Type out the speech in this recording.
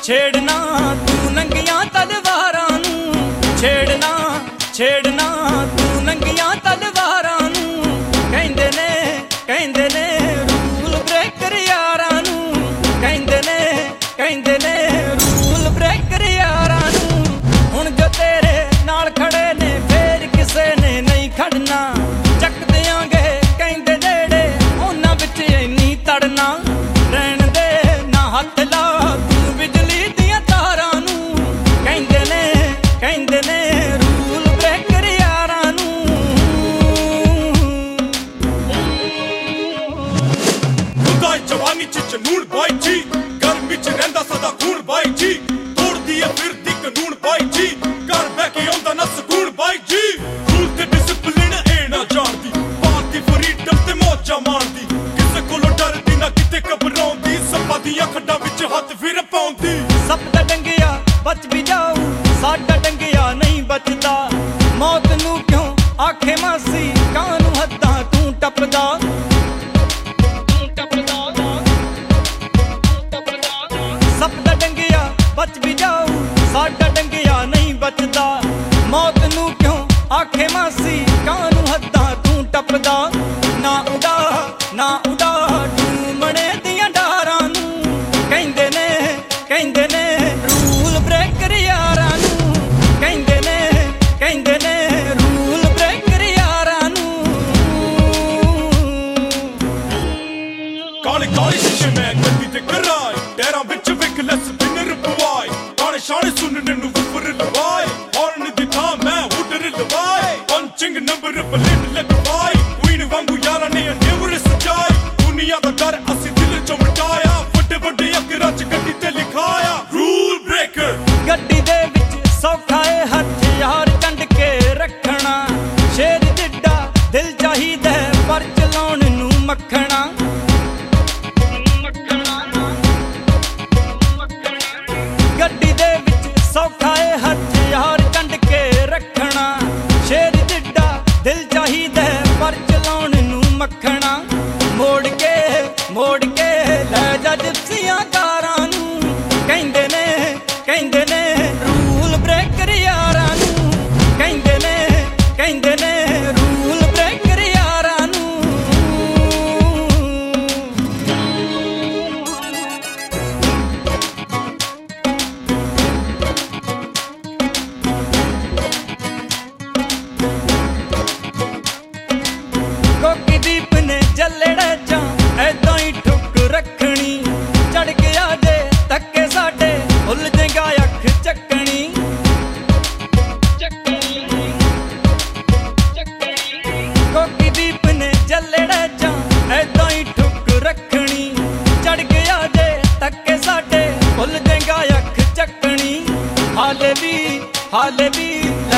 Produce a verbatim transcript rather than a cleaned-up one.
छेड़ना तू नंगियां तलवारां नूं, छेड़ना छेड़ना तू नंगियां तलवारां नूं। कहंदे ने कहंदे ने रूल ब्रेकर यारां नूं, कहंदे ने कहंदे ने रूल ब्रेकर यारां नूं। हुण जो तेरे नाल खड़े ने फेर किसे ने नहीं खड़ना, चक देंगे कहंदे नेड़े उन्हां विच इन्नी तड़ना। रहण दे ना हथ ला तू बिजली दियां तारां नूं, कहंदे ने कहंदे ने रूल ब्रेकर यारां नूं। खुदा जवानी च जनून बाई जी, गर्मी च रहिंदा सदा खून बाई जी। तोड़दी है फिरदी कानून बाई जी, घर बह के आउंदा ना सकून बाई जी। रूल ते डिसिपलिन ए ना जाणदी, पाती फ्रीडम ते मौजा मारदी। किसे कोलों डरदी ना किते घबराउंदी, सप्पां दियां खड्डां विच हत्थ फिर पाउंदी। सप दा डंगिया बच भी जाऊ, साडा डंगिया नहीं बचदा। मौत नूं क्यों आखे मासी, कानूं हद्दां तू टपदा। सप दा डंगिया बच भी जाऊ, साडा डंगिया नहीं बचदा। मौत नूं क्यों आखे मासी, कानूं हद्दां तू टपदा। ना उड़ा ना उड़ा डूमणे दियां डारां नूं, कहंदे ने कहंदे ने रूल ब्रेकर यारां नूं, कहंदे ने कहंदे ने रूल ब्रेकर यारां नूं। काले काले शीशे मैं गड्डी ते कराए, टैरां विच विक लस बिनर पवाए। गाने शाने सुनने नूं विफर लवाए, हॉर्न दी थां मैं हुडर लवाए। पंचिंग नंबर प्लेट लगवाई, क्वीन वांगू यारां ने न्यूर सजाई। दुनिया दा डर असीं दिल चों मिटाया, वड्डे वड्डे अखरां च गड्डी ते लिखाया रूल ब्रेकर। गड्डी दे विच सौखा ए हथियार कंड के रखना, शेर जिड्डा दिल चाहिदा पर चलाउण नूं मखना। गड्डी दे विच सौखा ए हथियार कंड के रखना, शेर जिड्डा दिल चाहिदा पर चलाउण नूं मखना। मोड़ के मोड़ के लै जा जिप्सियां कारां नूं, कहंदे ने कहंदे ने रूल ब्रेकर यारां नूं, कहंदे ने कहंदे ने रूल ब्रेकर यारां नूं। कोकी दीप ने जल्लड़े चा ऐदां ही ठुक रखनी, चढ़ गया जे धक्के साडे भुल जाएगा अख चकनी। कोकी दीप ने जल्लड़े चा ऐदां ही ठुक रखनी, चढ़ गया जे धक्के साडे भुल जाएगा अख चकनी। हाले भी हाले भी